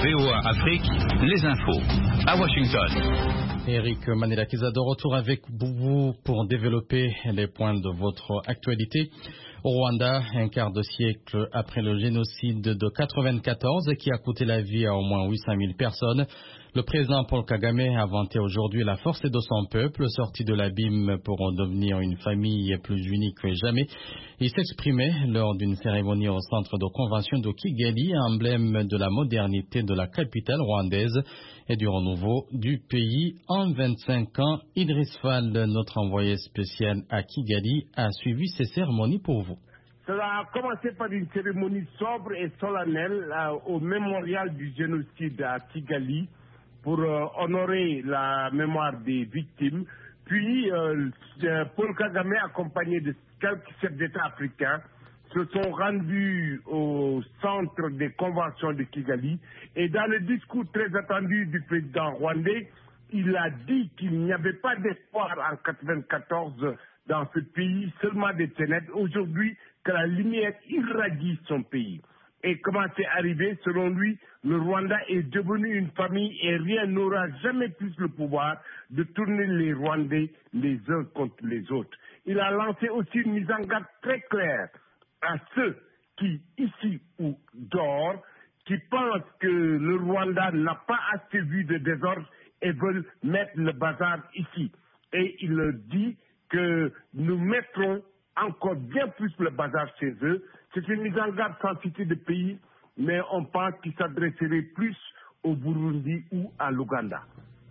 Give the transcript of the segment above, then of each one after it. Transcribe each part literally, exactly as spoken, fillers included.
V O A Afrique, les infos. À Washington. Eric Manelakiza de retour avec vous pour développer les points de votre actualité. Au Rwanda, un quart de siècle après le génocide de quatre-vingt-quatorze qui a coûté la vie à au moins huit cent mille personnes, le président Paul Kagame a vanté aujourd'hui la force de son peuple, sorti de l'abîme pour devenir une famille plus unie que jamais. Il s'exprimait lors d'une cérémonie au centre de convention de Kigali, emblème de la modernité de la capitale rwandaise et du renouveau du pays. En vingt-cinq ans, Idriss Fall, notre envoyé spécial à Kigali, a suivi ces cérémonies pour vous. Cela a commencé par une cérémonie sobre et solennelle euh, au mémorial du génocide à Kigali pour euh, honorer la mémoire des victimes. Puis, euh, Paul Kagame, accompagné de quelques chefs d'État africains, se sont rendus au centre des conventions de Kigali. Et dans le discours très attendu du président rwandais, il a dit qu'il n'y avait pas d'espoir en quatre-vingt-quatorze dans ce pays, seulement des ténèbres. Aujourd'hui, que la lumière irradie son pays. Et comment c'est arrivé? Selon lui, le Rwanda est devenu une famille et rien n'aura jamais plus le pouvoir de tourner les Rwandais les uns contre les autres. Il a lancé aussi une mise en garde très claire à ceux qui, ici ou dehors, qui pensent que le Rwanda n'a pas assez vu de désordre et veulent mettre le bazar ici. Et il dit que nous mettrons encore bien plus le bazar chez eux. C'est une mise en garde sans citer de pays, mais on pense qu'il s'adresserait plus au Burundi ou à l'Ouganda.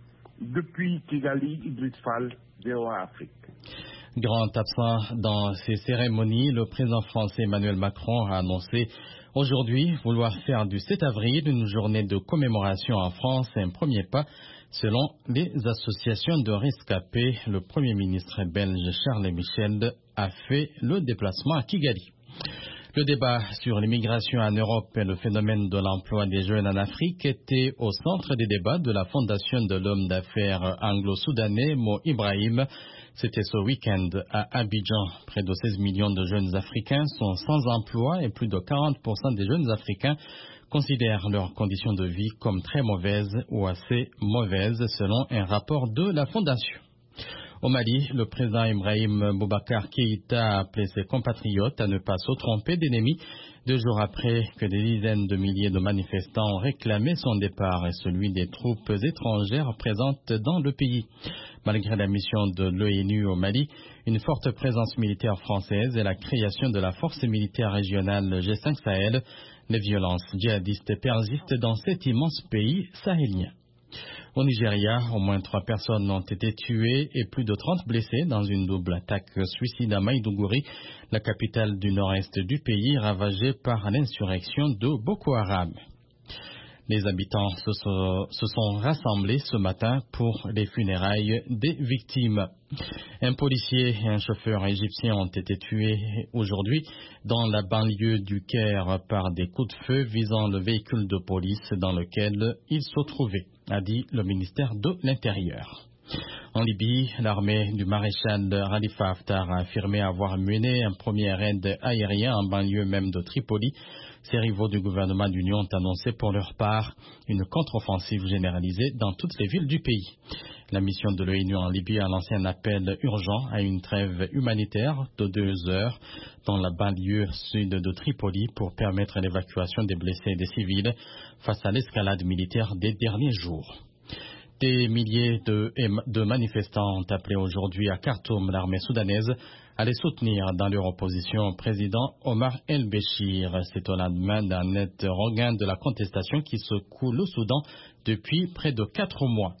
Depuis Kigali, Idriss Fall, V O A Afrique. Grand absent dans ces cérémonies, le président français Emmanuel Macron a annoncé aujourd'hui vouloir faire du sept avril une journée de commémoration en France, un premier pas selon les associations de rescapés. Le Premier ministre belge Charles Michel a fait le déplacement à Kigali. Le débat sur l'immigration en Europe et le phénomène de l'emploi des jeunes en Afrique était au centre des débats de la fondation de l'homme d'affaires anglo-soudanais Mo Ibrahim. C'était ce week-end à Abidjan. Près de seize millions de jeunes Africains sont sans emploi et plus de quarante pour cent des jeunes Africains considèrent leurs conditions de vie comme très mauvaises ou assez mauvaises selon un rapport de la fondation. Au Mali, le président Ibrahim Boubacar Keïta a appelé ses compatriotes à ne pas se tromper d'ennemi deux jours après que des dizaines de milliers de manifestants ont réclamé son départ et celui des troupes étrangères présentes dans le pays. Malgré la mission de l'ONU au Mali, une forte présence militaire française et la création de la force militaire régionale G cinq Sahel, les violences djihadistes persistent dans cet immense pays sahélien. Au Nigeria, au moins trois personnes ont été tuées et plus de trente blessées dans une double attaque suicide à Maïdougouri, la capitale du nord-est du pays, ravagée par l'insurrection de Boko Haram. Les habitants se sont, se sont rassemblés ce matin pour les funérailles des victimes. Un policier et un chauffeur égyptien ont été tués aujourd'hui dans la banlieue du Caire par des coups de feu visant le véhicule de police dans lequel ils se trouvaient, a dit le ministère de l'Intérieur. En Libye, l'armée du maréchal Khalifa Haftar a affirmé avoir mené un premier raid aérien en banlieue même de Tripoli. Ces rivaux du gouvernement d'union ont annoncé pour leur part une contre-offensive généralisée dans toutes les villes du pays. La mission de l'ONU en Libye a lancé un appel urgent à une trêve humanitaire de deux heures dans la banlieue sud de Tripoli pour permettre l'évacuation des blessés et des civils face à l'escalade militaire des derniers jours. Des milliers de, de manifestants ont appelé aujourd'hui à Khartoum l'armée soudanaise à les soutenir dans leur opposition au président Omar el-Béchir. C'est au lendemain d'un net regain de la contestation qui secoue le Soudan depuis près de quatre mois.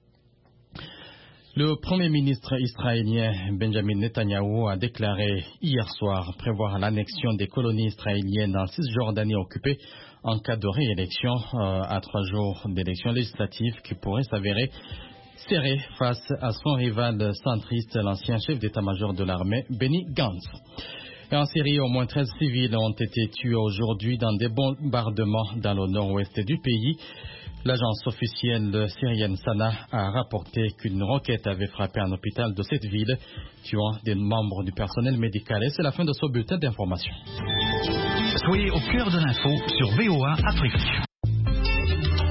Le Premier ministre israélien Benjamin Netanyahou a déclaré hier soir prévoir l'annexion des colonies israéliennes en Cisjordanie occupée en cas de réélection euh, à trois jours d'élections législatives qui pourraient s'avérer serrées face à son rival centriste, l'ancien chef d'état-major de l'armée, Benny Gantz. Et en Syrie, au moins treize civils ont été tués aujourd'hui dans des bombardements dans le nord-ouest du pays. L'agence officielle syrienne Sana a rapporté qu'une roquette avait frappé un hôpital de cette ville, tuant des membres du personnel médical. Et c'est la fin de ce bulletin d'information. Soyez au cœur de l'info sur V O A Afrique.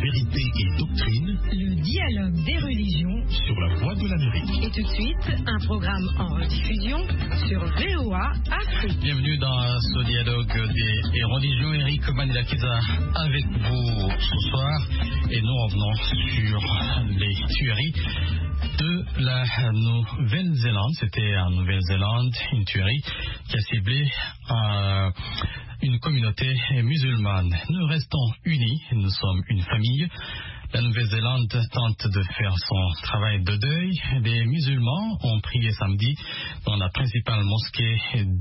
vérité et doctrine. Le dialogue des religions Sur la voie de l'Amérique. Et tout de suite, un programme en rediffusion sur V O A Afrique. Bienvenue dans ce dialogue des religions. Eric Manilakiza avec vous ce soir. Et nous revenons sur les tueries de la Nouvelle-Zélande. C'était en Nouvelle-Zélande une tuerie qui a ciblé euh, une communauté musulmane. Nous restons unis, nous sommes une famille. La Nouvelle-Zélande tente de faire son travail de deuil. Les musulmans ont prié samedi dans la principale mosquée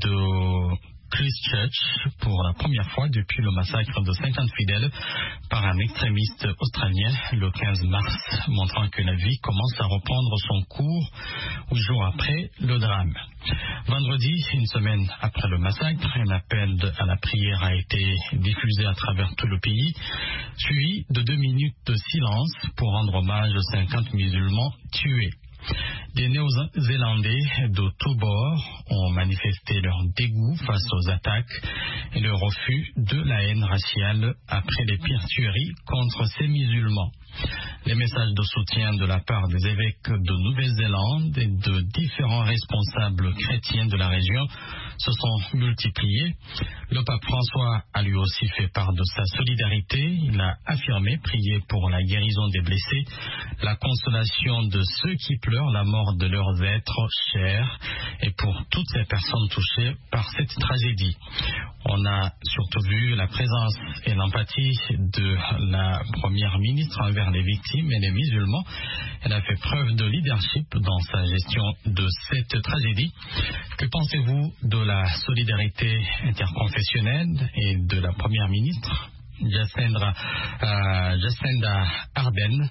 de Christchurch pour la première fois depuis le massacre de cinquante fidèles par un extrémiste australien le quinze mars, montrant que la vie commence à reprendre son cours huit jours après le drame. Vendredi, une semaine après le massacre, un appel à la prière a été diffusé à travers tout le pays, suivi de deux minutes de silence pour rendre hommage aux cinquante musulmans tués. Des Néo-Zélandais de tous bords ont manifesté leur dégoût face aux attaques et le refus de la haine raciale après les pires tueries contre ces musulmans. Les messages de soutien de la part des évêques de Nouvelle-Zélande et de différents responsables chrétiens de la région se sont multipliés. Le pape François a lui aussi fait part de sa solidarité. Il a affirmé prier pour la guérison des blessés, la consolation de ceux qui pleurent la mort de leurs êtres chers et pour toutes ces personnes touchées par cette tragédie. On a surtout vu la présence et l'empathie de la première ministre envers les victimes et les musulmans. Elle a fait preuve de leadership dans sa gestion de cette tragédie. Que pensez-vous de la solidarité interconfessionnelle et de la première ministre Jacinda, euh, Jacinda Ardern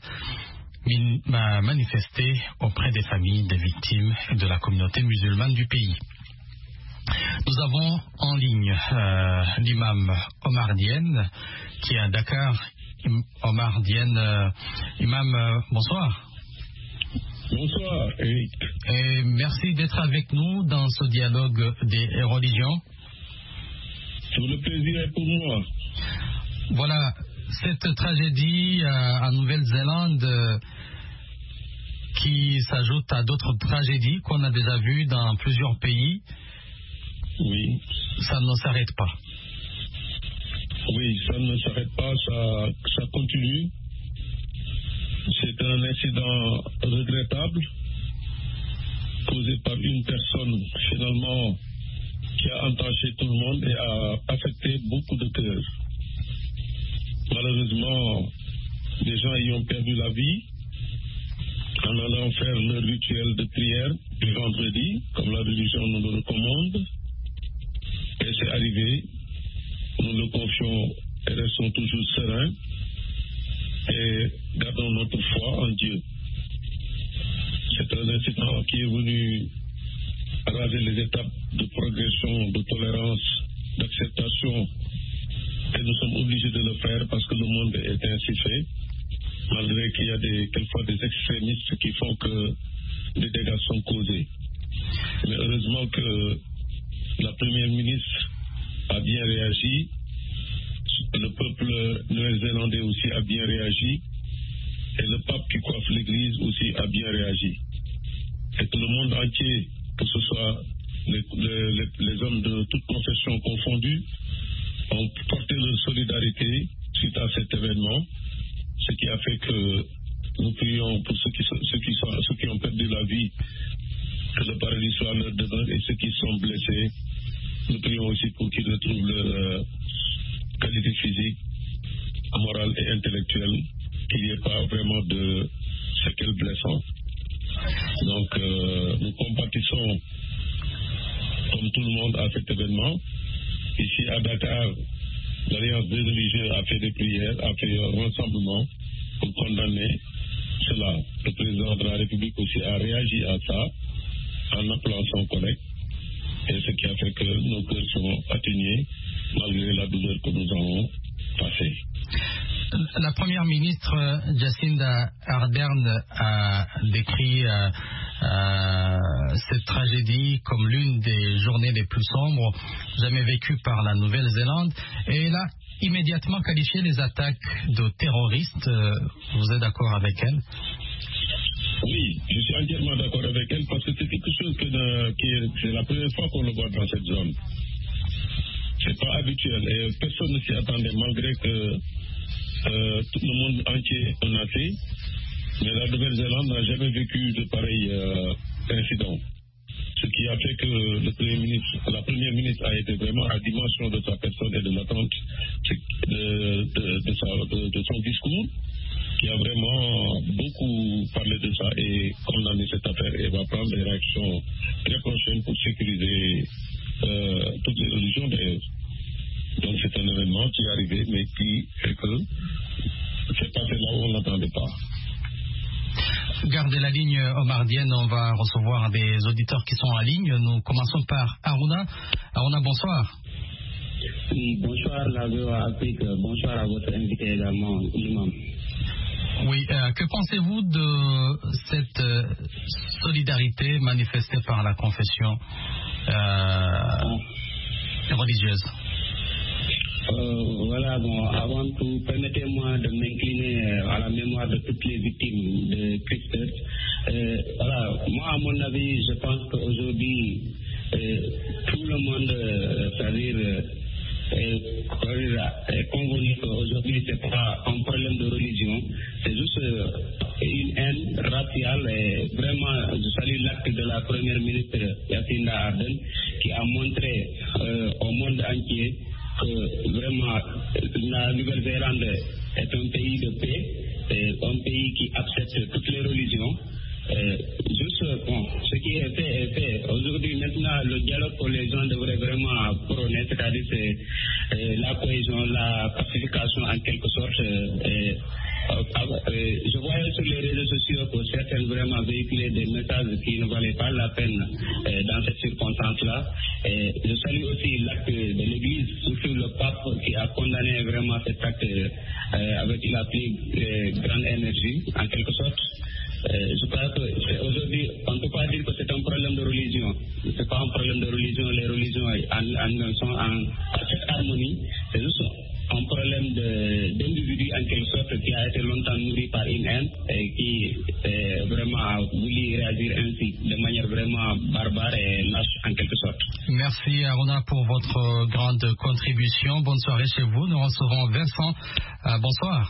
a manifesté auprès des familles des victimes et de la communauté musulmane du pays? Nous avons en ligne euh, l'imam Omar Diène qui est à Dakar. Omar Diène, euh, imam, euh, bonsoir. Bonsoir, Eric. Et merci d'être avec nous dans ce dialogue des religions. Tout le plaisir est pour moi. Voilà, cette tragédie euh, en Nouvelle-Zélande euh, qui s'ajoute à d'autres tragédies qu'on a déjà vues dans plusieurs pays. Oui. Ça ne s'arrête pas. Oui, ça ne s'arrête pas, ça, ça continue. C'est un incident regrettable causé par une personne finalement qui a entaché tout le monde et a affecté beaucoup de cœurs. Malheureusement, des gens y ont perdu la vie en allant faire leur rituel de prière du vendredi, comme la religion nous le recommande. Et c'est arrivé. Nous le confions et restons toujours sereins et gardons notre foi en Dieu. C'est un incident qui est venu raser les étapes de progression, de tolérance, d'acceptation et nous sommes obligés de le faire parce que le monde est ainsi fait, malgré qu'il y a des, quelquefois des extrémistes qui font que des dégâts sont causés. Mais heureusement que la première ministre a bien réagi, le peuple néo-zélandais aussi a bien réagi, et le pape qui coiffe l'église aussi a bien réagi. Et que le monde entier, que ce soit les, les, les hommes de toute confession confondus, ont porté leur solidarité suite à cet événement, ce qui a fait que nous prions pour ceux qui, sont, ceux qui, sont, ceux qui ont perdu la vie, que le paradis soit leur demeure, et ceux qui sont blessés, nous prions aussi pour qu'ils retrouvent leur euh, qualité physique, morale et intellectuelle, qu'il n'y ait pas vraiment de séquelles blessantes. Donc, euh, nous compatissons, comme tout le monde, à cet événement. Ici à Dakar, l'Alliance des religieux a fait des prières, a fait un rassemblement pour condamner cela. Le président de la République aussi a réagi à ça en appelant son collègue. Et ce qui a fait que nos cœurs sont atténués malgré la douleur que nous avons passée. La première ministre Jacinda Ardern a décrit euh, euh, cette tragédie comme l'une des journées les plus sombres jamais vécues par la Nouvelle-Zélande. Et elle a immédiatement qualifier les attaques de terroristes. Vous êtes d'accord avec elle? Oui, je suis entièrement d'accord avec elle parce que c'est quelque chose que de, qui est, c'est la première fois qu'on le voit dans cette zone. C'est pas habituel et personne ne s'y attendait malgré que euh, tout le monde entier en a fait. Mais la Nouvelle-Zélande n'a jamais vécu de pareils euh, incidents. Ce qui a fait que le premier ministre, la première ministre a été vraiment à la dimension de sa personne et de l'attente de, de, de, sa, de, de son discours, qui a vraiment beaucoup parlé de ça et condamné cette affaire et va prendre des réactions très prochaines pour sécuriser euh, toutes les religions d'ailleurs. Donc c'est un événement qui est arrivé mais qui fait que c'est passé là où on n'attendait pas. Gardez la ligne omardienne, on va recevoir des auditeurs qui sont en ligne. Nous commençons par Aruna. Aruna, bonsoir. Oui, bonsoir la V O A Afrique, bonsoir à votre invité également, l'imam. Oui, euh, que pensez-vous de cette euh, solidarité manifestée par la confession euh, religieuse? Euh, voilà, bon, avant tout, permettez-moi de m'incliner à la mémoire de toutes les victimes de Christ. Euh, voilà, moi, à mon avis, je pense qu'aujourd'hui, euh, tout le monde, euh, c'est-à-dire, euh, est convenu qu'aujourd'hui, ce n'est pas un problème de religion, c'est juste euh, une haine raciale. Et vraiment, je salue l'acte de la première ministre Jacinda Ardern qui a montré euh, au monde entier que vraiment la Nouvelle-Zélande est un pays de paix, et un pays qui accepte toutes les religions. Euh, juste, bon, ce qui est fait est fait. Aujourd'hui, maintenant, le dialogue que les gens devraient vraiment prôner, c'est-à-dire c'est euh, la cohésion, la pacification en quelque sorte. Euh, euh, euh, je voyais sur les réseaux sociaux que certains vraiment véhiculaient des messages qui ne valaient pas la peine euh, dans cette circonstance-là. Et je salue aussi l'acte de l'Église, surtout le pape qui a condamné vraiment cet acte euh, avec la plus euh, grande énergie, en quelque sorte. Euh, je crois qu'aujourd'hui, on ne peut pas dire que c'est un problème de religion. Ce n'est pas un problème de religion. Les religions en, en, sont en parfaite harmonie. C'est juste un problème d'individu en quelque sorte qui a été longtemps nourri par une haine et qui euh, vraiment a voulu réagir ainsi de manière vraiment barbare et lâche en quelque sorte. Merci Aruna pour votre grande contribution. Bonne soirée chez vous. Nous recevons Vincent. Euh, bonsoir.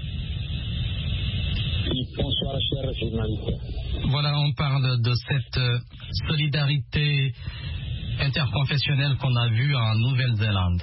Bonsoir, chers journalistes. Voilà, on parle de cette solidarité interconfessionnelle qu'on a vue en Nouvelle-Zélande.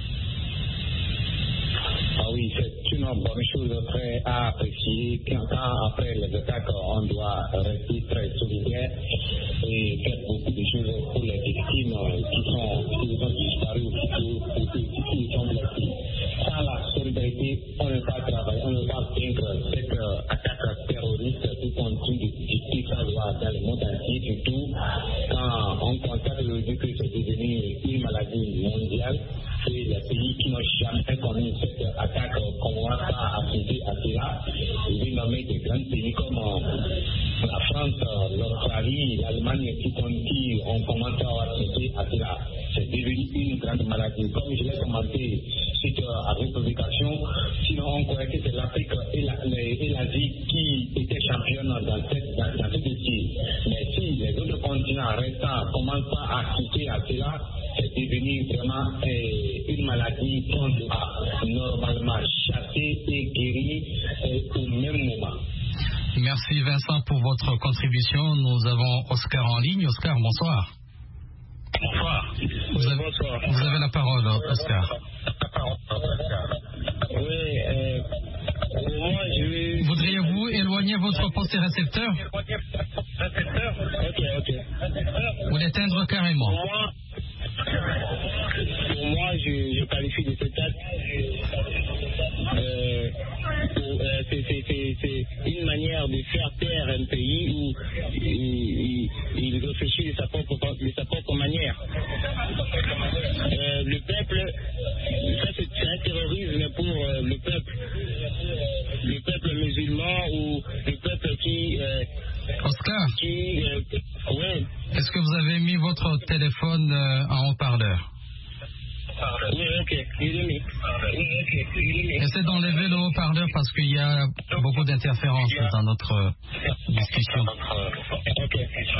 Ah oui, c'est une bonne chose très à apprécier. Quand après les attaques, on doit rester très solidaire et faire beaucoup de choses pour les victimes qui sont, qui ont disparu ou qui, qui sont blessés. Sans la solidarité, on ne va pas travailler, on ne va pas vaincre cette attaque terroriste tout continue de discuter ça dans le monde entier, surtout quand on constate aujourd'hui que c'est devenu une maladie mondiale. C'est les pays qui n'ont jamais connu cette attaque commencent à assister à cela. J'ai nommé des grands pays comme la France, l'Australie, l'Allemagne qui, qui ont commencé à assister à cela. C'est devenu une grande maladie. Comme je l'ai commenté suite à vos publications, sinon on croyait que c'est l'Afrique et l'Asie la, qui étaient championnes dans cette, dans, dans ce dossier. Mais si les autres continents restants commencent pas à assister à cela, c'est devenu vraiment euh, une maladie qu'on doit normalement chasser et guérir euh, au même moment. Merci Vincent pour votre contribution. Nous avons Oscar en ligne. Oscar, bonsoir. Bonsoir. Vous avez, bonsoir. Vous avez la parole, Oscar. Oui, euh, moi je vais... Voudriez-vous éloigner votre poste récepteur? Récepteur? Ok, ok. Ou l'éteindre carrément? Pour moi, pour moi je, je qualifie de cet acte. Euh, euh, c'est une manière de faire taire un pays où il, il, il réfléchit de sa propre, de sa propre manière. Euh, le peuple, ça c'est un terrorisme pour euh, le peuple, le peuple musulman ou le peuple qui... Euh, Oscar, qui, euh, ouais. Est-ce que vous avez mis votre téléphone euh, en haut-parleur? Oui, ok. Essayez d'enlever le haut-parleur parce qu'il y a beaucoup d'interférences dans notre discussion. Ok.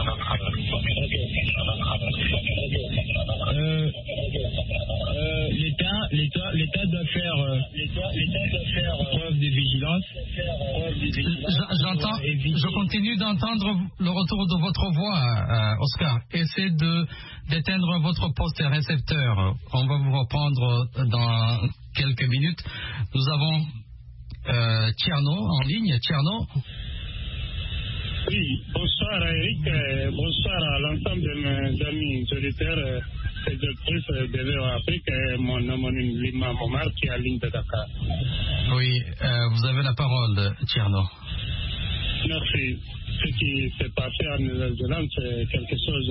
Euh, euh, L'État, l'État, l'État doit faire, euh, l'État doit faire euh, preuve de vigilance. J'entends, je continue d'entendre le retour de votre voix, euh, Oscar. Essayez de d'éteindre votre poste récepteur. On va vous reprendre dans quelques minutes. Nous avons euh, Tierno en ligne. Tierno. Oui, bonsoir Eric, euh, bonsoir à l'ensemble de mes amis auditeurs et directrices de V O A Afrique et mon homonyme Lima Momar qui est à ligne de Dakar. Oui, euh, vous avez la parole, Tierno. Merci. Ce qui s'est passé en Nouvelle-Zélande, c'est quelque chose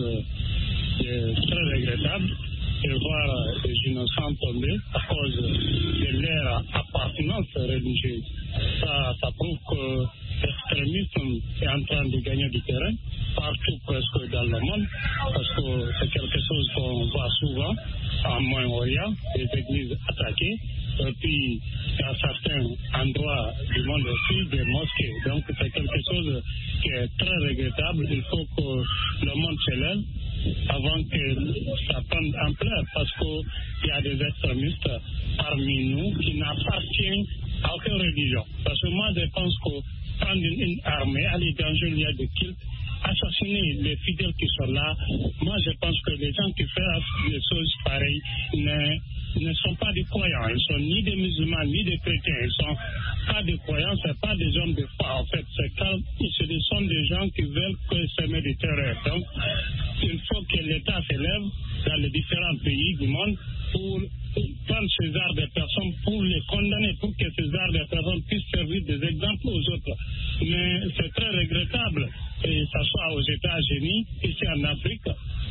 de très regrettable de voir des innocents tomber à cause de leur appartenance religieuse. Ça, ça prouve que l'extrémisme est en train de gagner du terrain partout presque dans le monde, parce que c'est quelque chose qu'on voit souvent en Moyen-Orient, des églises attaquées, et puis il y a certains endroits du monde aussi, des mosquées. Donc c'est quelque chose qui est très regrettable. Il faut que le monde se lève avant que ça prenne ampleur, parce qu'il y a des extrémistes parmi nous qui n'appartiennent à aucune religion. Parce que moi je pense que prendre une, une armée, aller dans un lieu de culte, assassiner les fidèles qui sont là, moi je pense que les gens qui font des choses pareilles ne, ne sont pas des croyants. Ils sont ni des musulmans ni des chrétiens. Ils ne sont pas des croyants, ce ne sont pas des hommes de foi. En fait, c'est quand, ce sont des gens qui veulent que semer du terreur. Donc, il faut que l'État s'élève dans les différents pays du monde pour prendre ces arts de personnes, pour les condamner, pour que ces arts de personnes puissent servir des exemples aux autres. Mais c'est très regrettable, que ce soit aux États-Unis, ici en Afrique,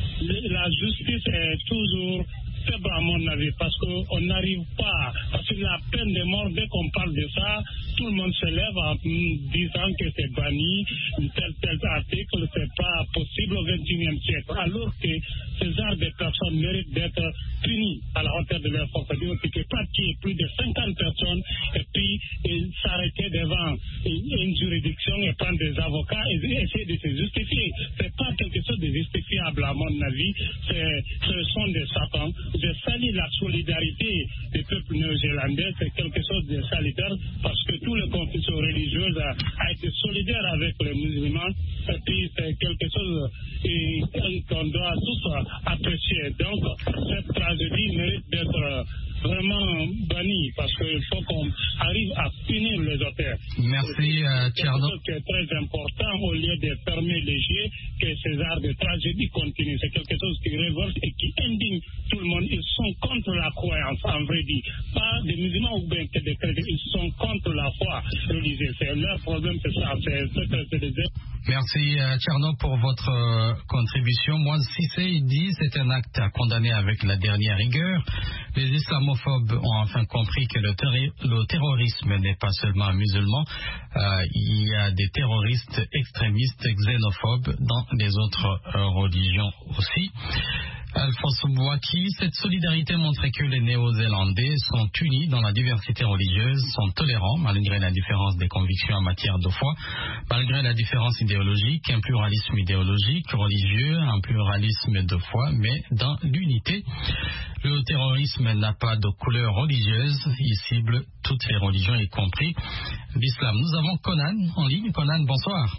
la justice est toujours faible à mon avis, parce qu'on n'arrive pas, parce que la peine de mort, dès qu'on parle de ça, tout le monde se lève en disant que c'est banni, tel tel article, c'est pas possible au vingt et unième siècle, alors que ces genres de personnes méritent d'être punis à la hauteur de leur force. On ne peut pas tuer plus de cinquante personnes et puis et s'arrêter devant une, une juridiction et prendre des avocats et essayer de se justifier. C'est pas quelque chose de justifiable à mon avis, c'est, ce sont des satans. Je salue la solidarité des peuples néo-zélandais, c'est quelque chose de salutaire parce que toutes les confessions religieuses a, a été solidaire avec les musulmans et puis c'est quelque chose et, qu'on doit tous apprécier. Donc cette tragédie mérite d'être vraiment bannie parce qu'il faut qu'on arrive à punir les auteurs. Merci euh, Tierno. C'est quelque chose qui est très important au lieu de fermer les yeux que ces arts de tragédie continuent. C'est quelque chose qui révolte et qui indigne tout le monde. Ils sont contre la croyance, en vrai dit. Pas des musulmans ou bien que des chrétiens. Ils sont contre la foi religieuse. C'est leur problème, c'est ça. C'est, c'est, c'est des... Merci euh, Tierno pour votre euh, contribution. Moi, si c'est dit, c'est un acte à condamner avec la dernière rigueur. Les islamophobes ont enfin compris que le, terri- le terrorisme n'est pas seulement musulman. Euh, il y a des terroristes extrémistes, xénophobes dans les autres euh, religions aussi. Alphonse Bouaki, cette solidarité montrait que les Néo-Zélandais sont unis dans la diversité religieuse, sont tolérants malgré la différence des convictions en matière de foi, malgré la différence idéologique, un pluralisme idéologique, religieux, un pluralisme de foi, mais dans l'unité. Le terrorisme n'a pas de couleur religieuse, il cible toutes les religions, y compris l'islam. Nous avons Conan en ligne. Conan, bonsoir.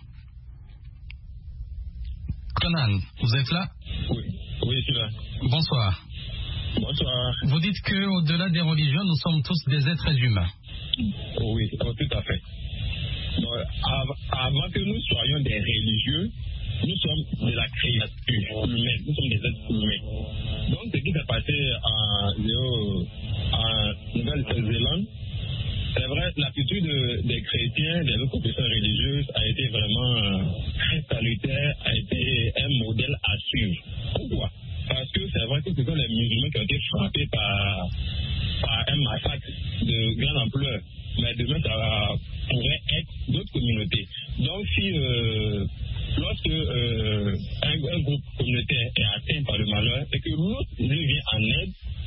Conan, vous êtes là? Oui. Oui, c'est là. Bonsoir. Bonsoir. Vous dites qu'au-delà des religions, nous sommes tous des êtres humains. Oui, tout à fait. Donc, avant que nous soyons des religieux, nous sommes de la créature humaine. Nous sommes des êtres humains. Donc, ce qui s'est passé en, en Nouvelle-Zélande, c'est vrai, l'attitude des chrétiens, des autres confessions religieuses a été vraiment très salutaire, a été un modèle à suivre. Pourquoi? Parce que c'est vrai que ce sont les musulmans qui ont été frappés par, par un massacre de grande ampleur. Mais demain, ça pourrait être d'autres communautés. Donc, si euh, lorsque euh, un, un groupe communautaire est atteint par le malheur et que l'autre lui vient en aide,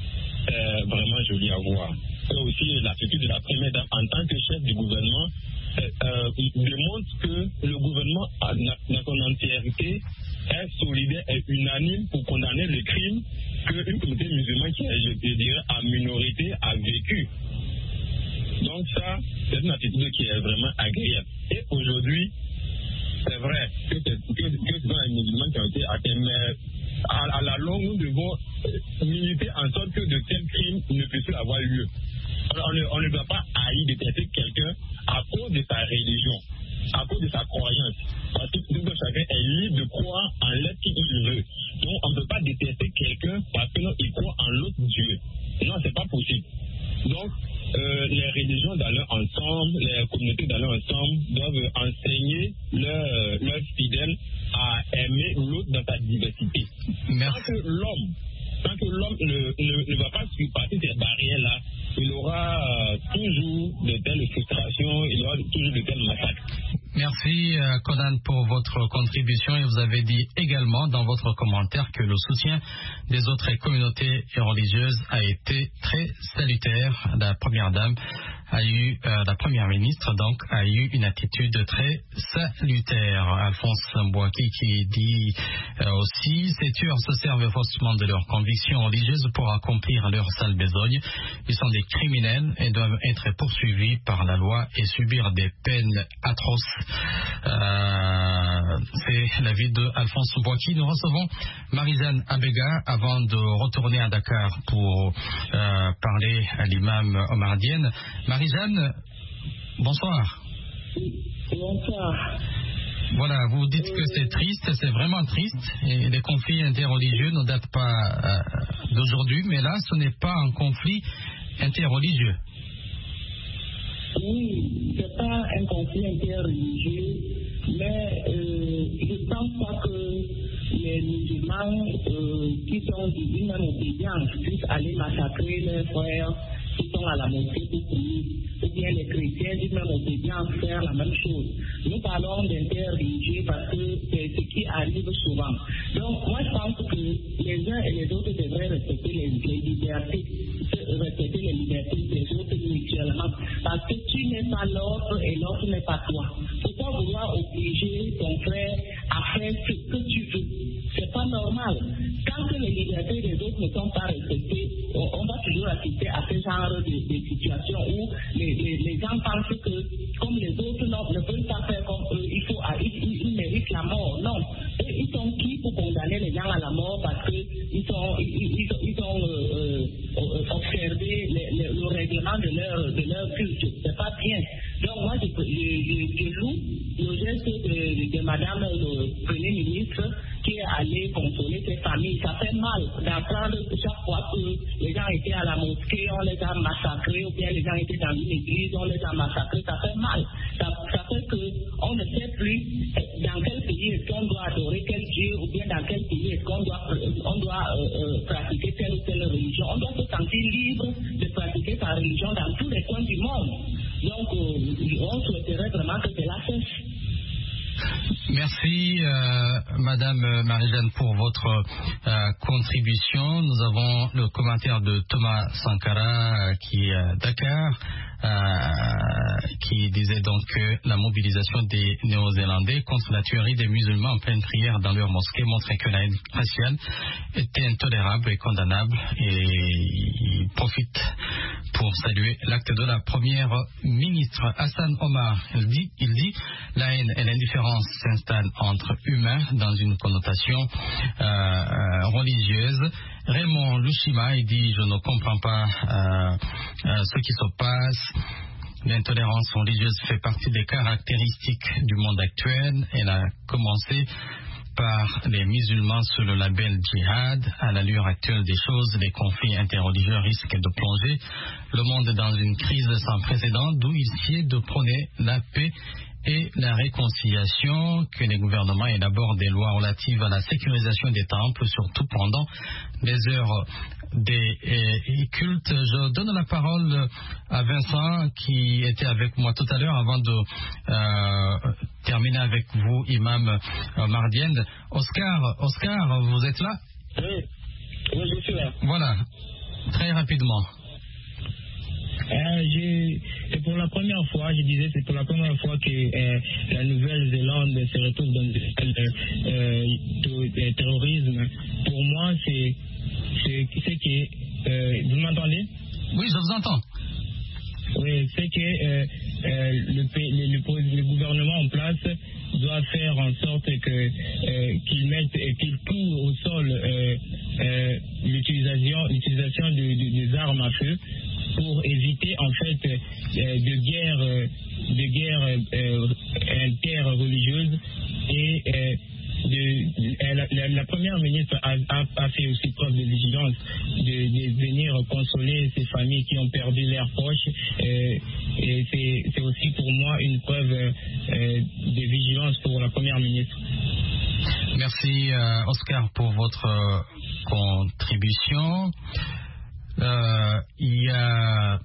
euh, vraiment joli à voir. Et aussi l'attitude de la première dame en tant que chef du gouvernement euh, euh, démontre que le gouvernement dans son entièreté est solidaire et unanime pour condamner le crime qu'une communauté musulmane qui est, je dirais, en minorité a vécu. Donc ça, c'est une attitude qui est vraiment agréable. Et aujourd'hui, c'est vrai que c'est que, que ce sont les musulmans qui ont été atteints, mais à, à la longue, nous devons militer en sorte que de tels crimes ne puissent plus avoir lieu. Alors, on, ne, on ne doit pas haïr, détester quelqu'un à cause de sa religion, à cause de sa croyance. Parce que tout chacun est libre de croire en l'être qu'il veut. Donc, on ne peut pas détester quelqu'un parce qu'il croit en l'autre Dieu. Non, c'est pas possible. Donc, euh, les religions dans leur ensemble, les communautés dans leur ensemble doivent enseigner leurs leur fidèles à aimer l'autre dans sa diversité. Merci. Tant que l'homme, tant que l'homme ne, ne, ne va pas surpasser ces barrières-là, il aura euh, toujours de telles frustrations, il aura toujours de tels massacres. Merci euh, Conan pour votre contribution et vous avez dit également dans votre commentaire que le soutien des autres communautés religieuses a été très salutaire. La première dame a eu, euh, la première ministre donc a eu une attitude très salutaire. Alphonse Mbouaki qui dit euh, aussi ces tueurs se servent faussement de leurs convictions religieuses pour accomplir leur sale besogne. Ils sont des criminels et doivent être poursuivis par la loi et subir des peines atroces. Euh, c'est l'avis de Alphonse Mbouaki. Nous recevons Marie-Jeanne Abega avant de retourner à Dakar pour euh, parler à l'imam Omar Diène. Marie-Jeanne, bonsoir. Bonsoir. Voilà, vous dites que c'est triste, c'est vraiment triste, et les conflits interreligieux ne datent pas euh, d'aujourd'hui, mais là, ce n'est pas un conflit interreligieux. Oui, c'est pas un conflit interreligieux, mais euh, je ne pense pas que les musulmans euh, qui sont d'une même obédience puissent aller massacrer leurs frères qui sont à la mosquée pour prier, ou bien les chrétiens d'une même obédience faire la même chose. Nous parlons d'interreligieux parce que c'est ce qui arrive souvent. Donc, moi, je pense que les uns et les autres devraient respecter les, les libertés, respecter les libertés des autres mutuellement, parce que tu n'es pas l'autre et l'autre n'est pas toi. Pourquoi vouloir obliger ton frère à faire ce que tu veux? C'est pas normal. Tant que les libertés des autres ne sont pas respectées, on, on va toujours assister à ce genre de, de situations où les, les, les gens pensent que, comme les autres non, ne veulent pas faire comme eux, il faut, ils, ils méritent la mort. Non. Et ils sont qui pour condamner les gens à la mort parce qu'ils sont, ils, ils, ils ont euh, euh, observé le, le, le règlement de leur, de leur culte. C'est pas bien. Donc moi, je, je, je, je loue le geste de, de, de Madame le Premier ministre qui est allée consoler ses familles. Ça fait mal d'apprendre que chaque fois que les gens étaient à la mosquée, on les a massacrés, ou bien les gens étaient dans une église, on les a massacrés. Ça fait mal. Ça, ça fait qu'on ne sait plus dans quel pays est-ce qu'on doit adorer quel Dieu, ou bien dans quel pays est-ce qu'on doit, on doit euh, euh, pratiquer telle ou telle religion. On doit se sentir libre de pratiquer sa religion dans tous les coins du monde. Donc, euh, on souhaiterait vraiment que cela cesse. Merci euh, Madame Marie-Jeanne pour votre euh, contribution. Nous avons le commentaire de Thomas Sankara euh, qui est à Dakar, euh, qui disait donc que la mobilisation des Néo-Zélandais contre la tuerie des musulmans en pleine prière dans leur mosquée montrait que la haine raciale était intolérable et condamnable, et il profite pour saluer l'acte de la première ministre. Hassan Omar, il dit, il dit la haine et l'indifférence s'installent entre humains dans une connotation euh, religieuse. Raymond Lushima, il dit je ne comprends pas euh, euh, ce qui se passe. L'intolérance religieuse fait partie des caractéristiques du monde actuel. Elle a commencé par les musulmans sous le label djihad. À l'allure actuelle des choses, les conflits interreligieux risquent de plonger le monde dans une crise sans précédent, d'où il sied de prôner la paix et la réconciliation, que les gouvernements élaborent des lois relatives à la sécurisation des temples, surtout pendant les heures des eh, cultes. Je donne la parole à Vincent qui était avec moi tout à l'heure avant de euh, terminer avec vous, Imam Omar Diène. Oscar, Oscar, vous êtes là? Oui, oui, je suis là. Voilà. Très rapidement. Euh, je, c'est pour la première fois, je disais, c'est pour la première fois que euh, la Nouvelle-Zélande se retrouve dans le euh, euh, terrorisme. Pour moi, c'est, c'est, c'est que... Euh, vous m'entendez? Oui, je vous entends. Oui, c'est que euh, euh, le, le, le, le gouvernement en place doit faire en sorte que euh, qu'il mette, qu'il couvre au sol euh, euh, l'utilisation, l'utilisation de, de, des armes à feu pour éviter en fait euh, de guerres, euh, de guerres euh, interreligieuses et euh, de, la, la, la première ministre a, a, a fait aussi preuve de vigilance de, de venir consoler ces familles qui ont perdu leurs proches euh, et c'est, c'est aussi pour moi une preuve euh, de vigilance pour la première ministre. Merci euh, Oscar pour votre euh, contribution. Euh, il y a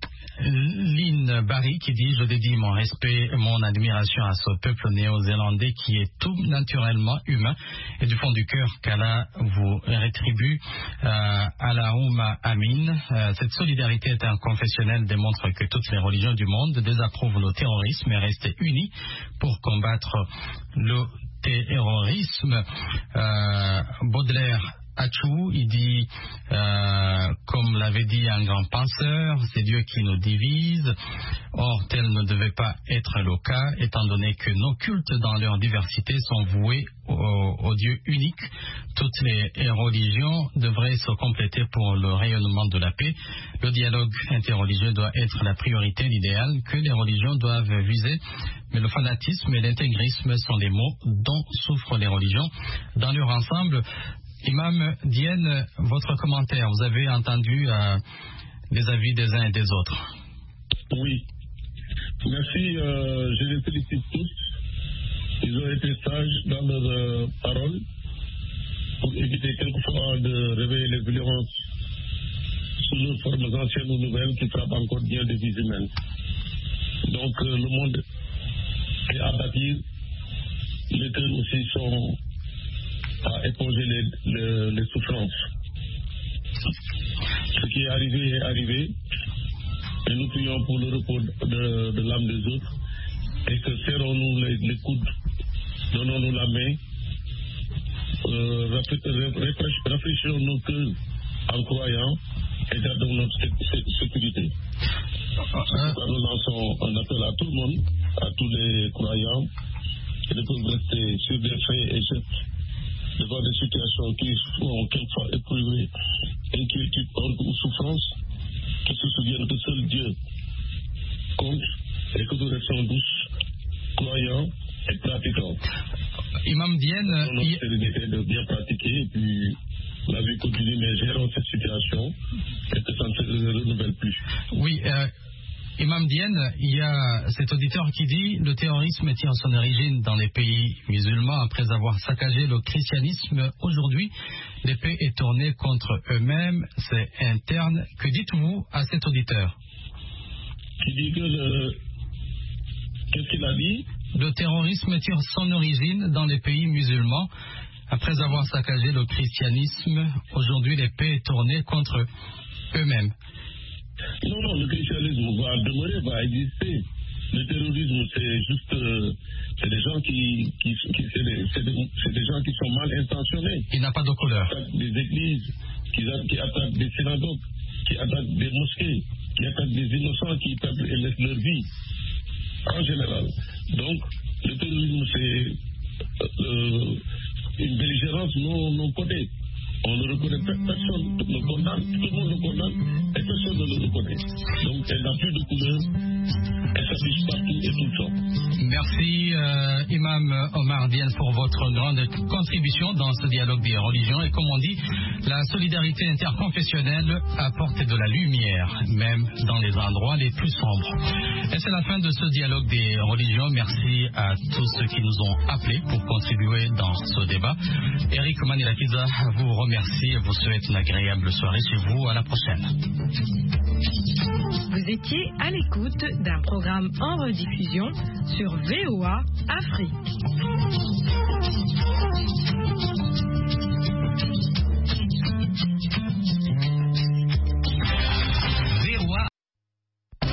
Lynn Barry qui dit: je dédie mon respect et mon admiration à ce peuple néo-zélandais qui est tout naturellement humain et du fond du cœur qu'Allah vous rétribue. euh, Allahumma Amin. Euh, cette solidarité interconfessionnelle démontre que toutes les religions du monde désapprouvent le terrorisme et restent unies pour combattre le terrorisme. euh, Baudelaire Achou, il dit, euh, comme l'avait dit un grand penseur, c'est Dieu qui nous divise. Or, tel ne devait pas être le cas, étant donné que nos cultes dans leur diversité sont voués au, au Dieu unique. Toutes les religions devraient se compléter pour le rayonnement de la paix. Le dialogue interreligieux doit être la priorité, l'idéal que les religions doivent viser. Mais le fanatisme et l'intégrisme sont les maux dont souffrent les religions dans leur ensemble. Imam Diène, votre commentaire, vous avez entendu euh, les avis des uns et des autres. Oui, merci, euh, je les félicite tous. Ils ont été sages dans leurs euh, paroles pour éviter quelquefois de réveiller les violences sous leurs formes anciennes ou nouvelles qui frappent encore bien des vies humaines. Donc euh, le monde est à bâtir, les cœurs aussi sont à éponger les, les, les souffrances. Ce qui est arrivé est arrivé, et nous prions pour le repos de, de l'âme des autres, et que serrons-nous les, les coudes, donnons-nous la main, euh, rafraîchissons nos cœurs en croyant et gardons notre sécurité. Nous lançons un appel à tout le monde, à tous les croyants, qui ne peuvent rester sur des faits et gestes devant des situations qui font quelquefois éprouver inquiétude, honte ou souffrance, qui se souviennent que seul Dieu compte et que nous restons douces, croyants et pratiquants. Imam Diène, notre il... sérénité de bien pratiquer et puis la vie continue, mais gérons cette situation et que ça ne se renouvelle plus. Oui, euh... Imam Diène, il y a cet auditeur qui dit: le terrorisme tire son origine dans les pays musulmans après avoir saccagé le christianisme. Aujourd'hui, l'épée est tournée contre eux-mêmes, c'est interne. Que dites-vous à cet auditeur? Qui dit que le... Qu'est-ce qu'il a dit? Le terrorisme tire son origine dans les pays musulmans après avoir saccagé le christianisme. Aujourd'hui, l'épée est tournée contre eux-mêmes. Non, non, le christianisme va demeurer, va exister. Le terrorisme, c'est juste, euh, c'est des gens qui, qui, qui c'est, des, c'est, des, c'est des gens qui sont mal intentionnés. Il n'a pas de couleur. Qui attaquent des églises, qui, qui attaquent des synagogues, qui attaquent des mosquées, qui attaquent des innocents qui perdent et laissent leur vie, en général. Donc, le terrorisme, c'est euh, une belligérance non, non codée. On ne reconnaît pas, personne ne condamne, tout le monde le condamne, et personne ne le reconnaît. Donc elle n'a plus de couleur, elle s'affiche partout et tout le temps. Merci euh, Imam Omar Diène pour votre grande contribution dans ce dialogue des religions. Et comme on dit, la solidarité interconfessionnelle apporte de la lumière, même dans les endroits les plus sombres. Et c'est la fin de ce dialogue des religions. Merci à tous ceux qui nous ont appelés pour contribuer dans ce débat. Eric Manilakiza vous remercie. Merci et vous souhaite une agréable soirée chez vous. À la prochaine. Vous étiez à l'écoute d'un programme en rediffusion sur V O A Afrique.